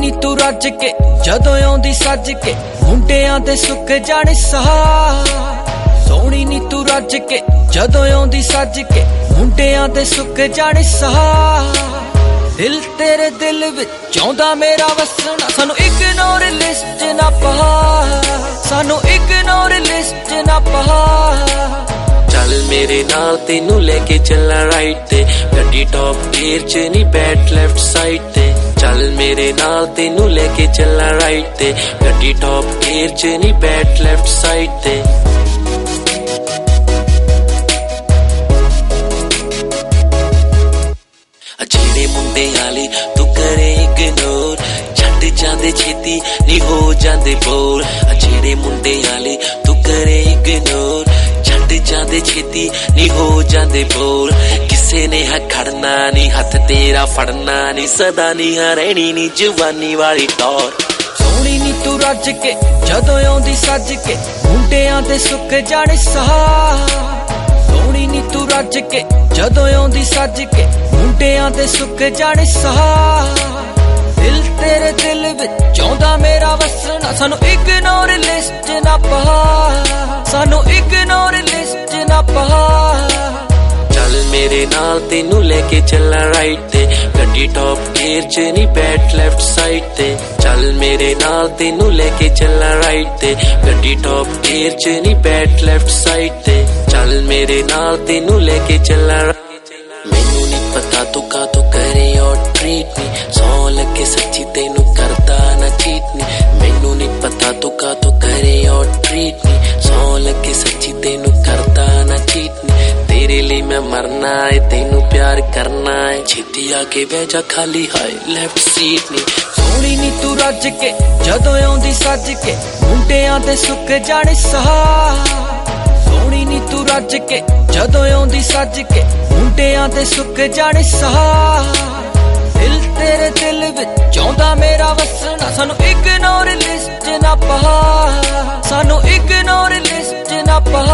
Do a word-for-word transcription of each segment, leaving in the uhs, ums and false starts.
ਨੀ ਤੂੰ ਰੱਜ ਕੇ ਜਦੋਂ ਆਉਂਦੀ ਸੱਜ ਕੇ ਮੁੰਡਿਆਂ ਦੇ ਸੁੱਕ ਜਾਣੇ ਸਾਹ। ਸੋਹਣੀ ਨੀ ਤੂੰ ਰੱਜ ਕੇ ਜਦੋਂ ਆਉਂਦੀ ਸੱਜ ਕੇ ਮੁੰਡਿਆਂ ਦੇ ਸੁੱਕ ਜਾਣੇ ਸਾਹ। ਦਿਲ ਤੇਰੇ ਦਿਲ ਵਿੱਚ ਆਉਂਦਾ ਮੇਰਾ ਵਸਣਾ, ਸਾਨੂੰ ਇਗਨੋਰ ਲਿਸਟ ਨਾ ਪਾ, ਸਾਨੂੰ ਇਗਨੋਰ ਲਿਸਟ ਨਾ ਪਾ। ਚੱਲ ਮੇਰੇ ਨਾਲ ਤੈਨੂੰ ਲੈ ਕੇ ਚੱਲਾਂ ਰਾਈਟ ਤੇ, ਗੱਡੀ ਟੌਪ ਗੇਅਰ ਚ ਨੀ ਬੈਠ ਲੈਫਟ ਸਾਈਡ ਤੇ। ਚੱਲ ਮੇਰੇ ਨਾਲ ਤੈਨੂੰ ਲੈ ਕੇ ਚੱਲਾਂ ਰਾਈਟ ਤੇ, ਗੱਡੀ ਟੌਪ ਗੇਅਰ ਚ ਨੀ ਬੈਠ ਲੈਫਟ ਸਾਈਡ ਤੇ। ਜਿਹੜੇ ਮੁੰਡੇ ਵਾਲੇ ਤੂੰ ਕਰੇ ਇਗਨੋਰ, ਛੱਡ ਜਾਂਦੇ ਛੇਤੀ ਨੀ ਹੋ ਜਾਂਦੇ ਬੋਰ। ਜਿਹੜੇ ਮੁੰਡੇ ਵਾਲੇ ਤੂੰ ਕਰੇ ਇਗਨੋਰ, ਛੱਡ ਜਾਂਦੇ ਛੇਤੀ ਨੀ ਹੋ ਜਾਂਦੇ ਬੋਰ। ਕਿਸੇ ਨੇ ਹਾ ਖੜਨਾ ਨੀ, ਹੱਥ ਤੇਰਾ ਫੜਨਾ ਨੀ, ਸਦਾ ਨੀ ਹਾ ਰਹਿਣੀ ਨੀ ਜਵਾਨੀ ਵਾਲੀ ਟੌਰ। ਸੋਹਣੀ ਨੀ ਤੂੰ ਰੱਜ ਕੇ ਜਦੋਂ ਆਉਂਦੀ ਸੱਜ ਕੇ ਮੁੰਡਿਆਂ ਦੇ ਸੁੱਕ ਜਾਣੇ ਸਾਹ। ਸੋਹਣੀ ਨੀ ਤੂੰ ਰੱਜ ਕੇ ਜਦੋਂ ਆਉਂਦੀ ਸੱਜ ਕੇ ਮੁੰਡਿਆਂ ਦੇ ਸੁੱਕ ਜਾਣੇ ਸਾਹ। ਦਿਲ ਤੇਰੇ ਦਿਲ ਵਿੱਚ ਆਉਂਦਾ ਮੇਰਾ ਵਸਣਾ, ਸਾਨੂੰ ਇਗਨੋਰ ਲਿਸਟ ਨਾ ਪਾ, ਸਾਨੂੰ ਇਗਨੋਰ ਲਿਸਟ ਨਾ ਪਾ। ਚੱਲ ਮੇਰੇ ਨਾਲ ਤੈਨੂੰ ਲੈ ਕੇ ਚੱਲਾਂ ਰਾਈਟ ਤੇ, ਗੱਡੀ ਟੌਪ ਗੇਅਰ ਚ ਨੀ ਬੈਠ ਲੈਫਟ ਸਾਈਡ ਤੇ। ਚੱਲ ਮੇਰੇ ਨਾਲ ਤੈਨੂੰ ਲੈ ਕੇ ਚੱਲਾਂ ਰਾਈਟ ਤੇ, ਗੱਡੀ ਟੌਪ ਗੇਅਰ ਚ ਨੀ ਬੈਠ ਲੈਫਟ ਸਾਈਡ ਤੇ। ਚੱਲ ਮੇਰੇ ਨਾਲ ਤੈਨੂੰ ਲੈ ਕੇ ਚੱਲਾਂ। ਮੈਨੂੰ ਨੀ ਪਤਾ ਤੂੰ ਕਾਹਤੋਂ ਕਰੇ ਔਰ ਟ੍ਰੀਟ ਨੀ, ਸੌ ਲੱਗੇ ਸੱਚੀ ਤੈਨੂੰ ਕਰਦਾ ਨਾ ਚੀਟ ਨੀ। ਮੈਨੂੰ ਨੀ ਪਤਾ ਤੂੰ ਕਾਹਤੋਂ ਕਰੇ ਔਰ ਟ੍ਰੀਟ ਨੀ, ਸੌ ਲੱਗੇ ਸੱਚੀ ਤੈਨੂੰ ਕਰਦਾ ਨਾ ਚੀਟ ਨੀ। ਤੇਰੇ ਲਈ ਮੈਂ ਮਰਨਾ ਏ, ਤੈਨੂੰ ਪਿਆਰ ਕਰਨਾ ਏ, ਛੇਤੀ ਆ ਕੇ ਬਹਿ ਜਾ ਖਾਲੀ ਹਾਏ ਲੈਫਟ ਸੀਟ ਨੀ। ਸੋਹਣੀ ਨੀ ਤੂੰ ਰੱਜ ਕੇ ਜਦੋਂ ਆਉਂਦੀ ਸੱਜ ਕੇ ਮੁੰਡਿਆਂ ਦੇ ਸੁੱਕ ਜਾਣੇ ਸਾਹ। ਸੋਹਣੀ ਨੀ ਤੂੰ ਰੱਜ ਕੇ ਜਦੋਂ ਆਉਂਦੀ ਸੱਜ ਕੇ ਮੁੰਡਿਆਂ ਦੇ ਸੁੱਕ ਜਾਣੇ ਸਾਹ। ਦਿਲ ਤੇਰੇ ਦਿਲ ਵਿੱਚ ਆਉਂਦਾ ਮੇਰਾ ਵਸਣਾ, ਸਾਨੂੰ ਇਗਨੋਰ ਲਿਸਟ ਨਾ ਪਾ, ਸਾਨੂੰ ਇਗਨੋਰ ਲਿਸਟ ਨਾ ਪਾ।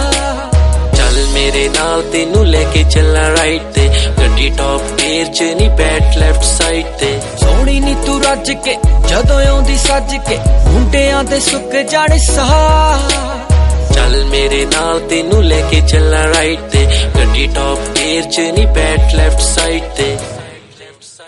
ਚੱਲ ਮੇਰੇ ਨਾਲ ਤੈਨੂੰ ਲੈ ਕੇ ਚੱਲਾਂ ਰਾਈਟ ਤੇ, ਗੱਡੀ ਟੌਪ ਗੇਅਰ ਚ ਨੀ ਬੈਠ ਲੈਫਟ ਸਾਈਡ ਤੇ। ਸੋਹਣੀ ਨੀ ਤੂੰ ਰੱਜ ਕੇ ਜਦੋਂ ਆਉਂਦੀ ਸੱਜ ਕੇ ਮੁੰਡਿਆਂ ਦੇ ਸੁੱਕ ਜਾਣੇ ਸਾਹ। ਚੱਲ ਮੇਰੇ ਨਾਲ ਤੈਨੂੰ ਲੈ ਕੇ ਚੱਲਾਂ ਰਾਈਟ ਤੇ, ਗੱਡੀ ਟੌਪ ਗੇਅਰ ਚ ਨੀ ਬੈਠ ਲੈਫਟ ਸਾਈਡ ਤੇ।